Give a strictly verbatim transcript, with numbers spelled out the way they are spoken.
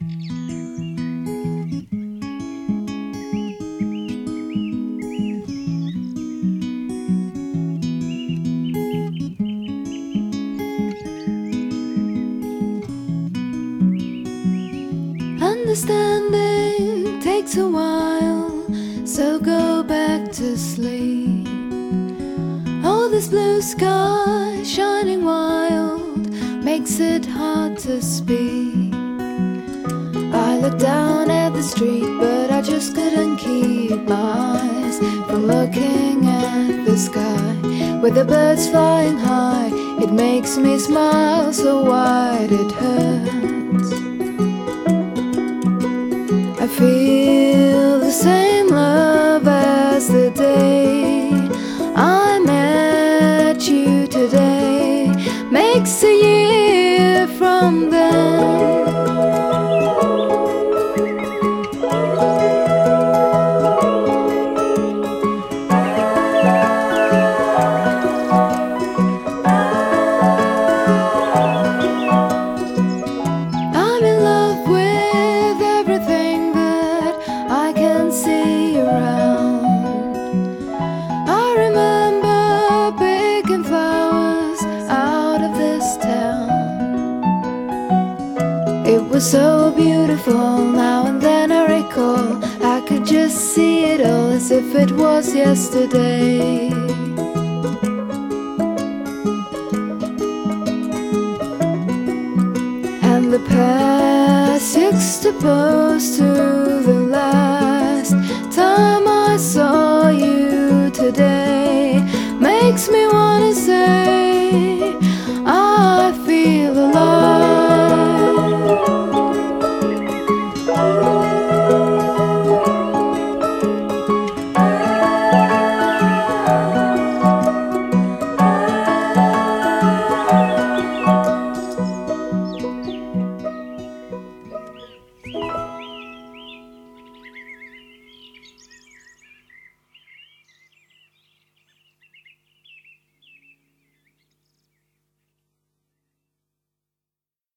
Understanding takes a while, so go back to sleep. Oh, this blue sky shining wild makes it hard to speak. I looked down at the street, but I just couldn't keep my eyes from looking at the sky. With the birds flying high, it makes me smile so wide it hurts. I feel the same love as the day I met you today. Makes a year from then. I'm in love with everything that I can see around. I remember picking flowers out of this town. It was so beautiful, now and then I recall I could just see it all as if it was yesterday. And the past juxtaposed to the last time I saw you today makes me wanna say I